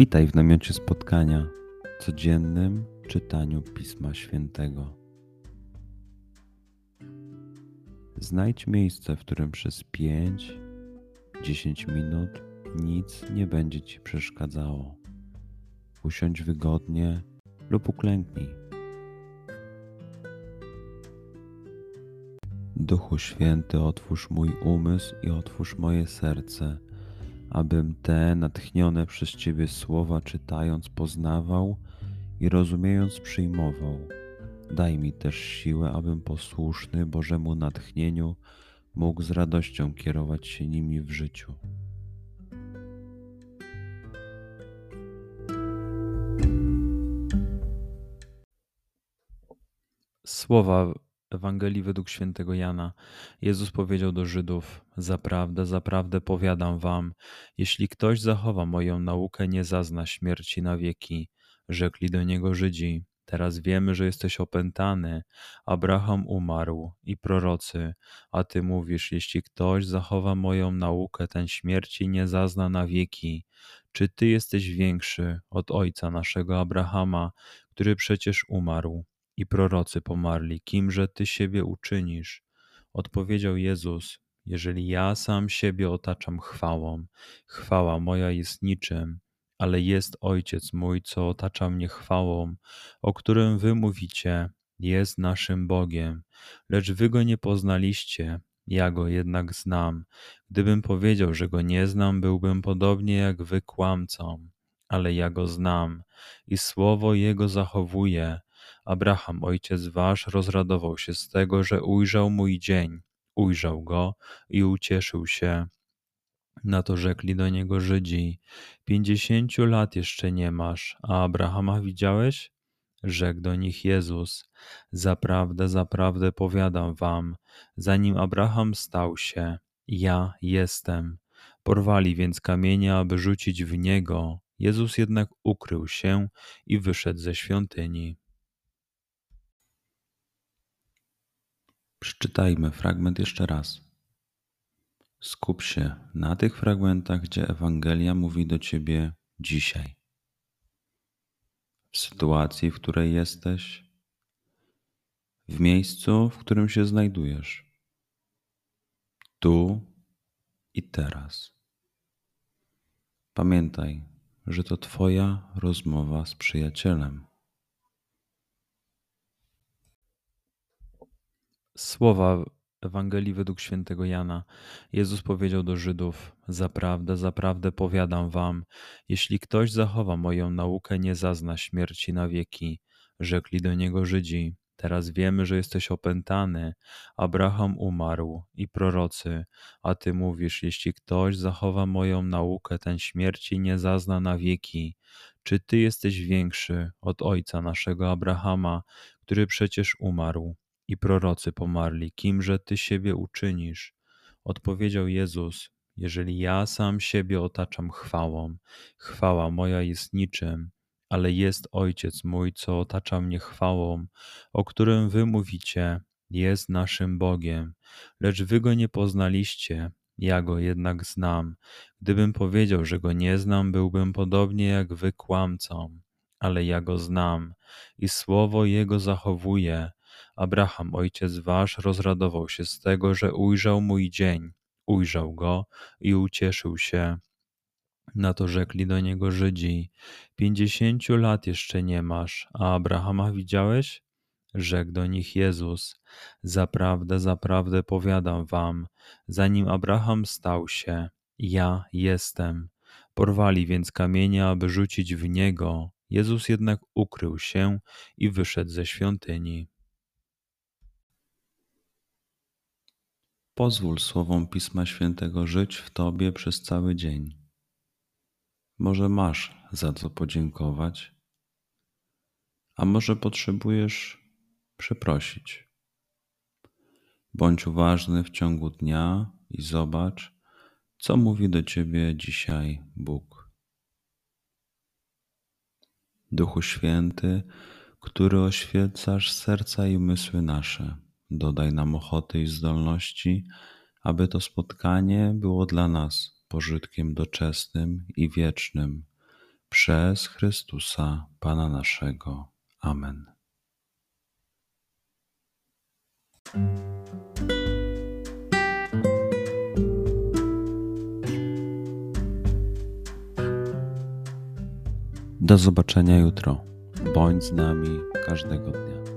Witaj w namiocie spotkania, codziennym czytaniu Pisma Świętego. Znajdź miejsce, w którym przez 5-10 minut nic nie będzie Ci przeszkadzało. Usiądź wygodnie lub uklęknij. Duchu Święty, otwórz mój umysł i otwórz moje serce, abym te natchnione przez Ciebie słowa czytając poznawał i rozumiejąc przyjmował. Daj mi też siłę, abym posłuszny Bożemu natchnieniu mógł z radością kierować się nimi w życiu. Słowa Ewangelii według świętego Jana. Jezus powiedział do Żydów: Zaprawdę, zaprawdę powiadam wam, jeśli ktoś zachowa moją naukę, nie zazna śmierci na wieki. Rzekli do niego Żydzi: Teraz wiemy, że jesteś opętany. Abraham umarł i prorocy, a ty mówisz: jeśli ktoś zachowa moją naukę, ten śmierci nie zazna na wieki. Czy ty jesteś większy od ojca naszego Abrahama, który przecież umarł? I prorocy pomarli, kimże ty siebie uczynisz? Odpowiedział Jezus: Jeżeli ja sam siebie otaczam chwałą, chwała moja jest niczym, ale jest Ojciec mój, co otacza mnie chwałą, o którym wy mówicie, jest naszym Bogiem. Lecz wy go nie poznaliście, ja go jednak znam. Gdybym powiedział, że go nie znam, byłbym podobnie jak wy kłamcą, ale ja go znam i słowo jego zachowuję. Abraham, ojciec wasz, rozradował się z tego, że ujrzał mój dzień. Ujrzał go i ucieszył się. Na to rzekli do niego Żydzi: 50 lat jeszcze nie masz, a Abrahama widziałeś? Rzekł do nich Jezus: Zaprawdę, zaprawdę powiadam wam, zanim Abraham stał się, ja jestem. Porwali więc kamienie, aby rzucić w niego. Jezus jednak ukrył się i wyszedł ze świątyni. Przeczytajmy fragment jeszcze raz. Skup się na tych fragmentach, gdzie Ewangelia mówi do Ciebie dzisiaj. W sytuacji, w której jesteś, w miejscu, w którym się znajdujesz, tu i teraz. Pamiętaj, że to Twoja rozmowa z przyjacielem. Słowa Ewangelii według świętego Jana. Jezus powiedział do Żydów: Zaprawdę, zaprawdę powiadam wam, jeśli ktoś zachowa moją naukę, nie zazna śmierci na wieki. Rzekli do niego Żydzi: Teraz wiemy, że jesteś opętany. Abraham umarł i prorocy, a ty mówisz: jeśli ktoś zachowa moją naukę, ten śmierci nie zazna na wieki. Czy ty jesteś większy od ojca naszego Abrahama, który przecież umarł? I prorocy pomarli, kimże ty siebie uczynisz? Odpowiedział Jezus: Jeżeli ja sam siebie otaczam chwałą, chwała moja jest niczym, ale jest Ojciec mój, co otacza mnie chwałą, o którym wy mówicie, jest naszym Bogiem. Lecz wy go nie poznaliście, ja go jednak znam. Gdybym powiedział, że go nie znam, byłbym podobnie jak wy kłamcą, ale ja go znam i słowo jego zachowuję. Abraham, ojciec wasz, rozradował się z tego, że ujrzał mój dzień. Ujrzał go i ucieszył się. Na to rzekli do niego Żydzi: 50 lat jeszcze nie masz, a Abrahama widziałeś? Rzekł do nich Jezus: Zaprawdę, zaprawdę powiadam wam, zanim Abraham stał się, ja jestem. Porwali więc kamienie, aby rzucić w niego. Jezus jednak ukrył się i wyszedł ze świątyni. Pozwól słowom Pisma Świętego żyć w Tobie przez cały dzień. Może masz za co podziękować, a może potrzebujesz przeprosić. Bądź uważny w ciągu dnia i zobacz, co mówi do Ciebie dzisiaj Bóg. Duchu Święty, który oświecasz serca i umysły nasze, dodaj nam ochoty i zdolności, aby to spotkanie było dla nas pożytkiem doczesnym i wiecznym, przez Chrystusa Pana naszego. Amen. Do zobaczenia jutro. Bądź z nami każdego dnia.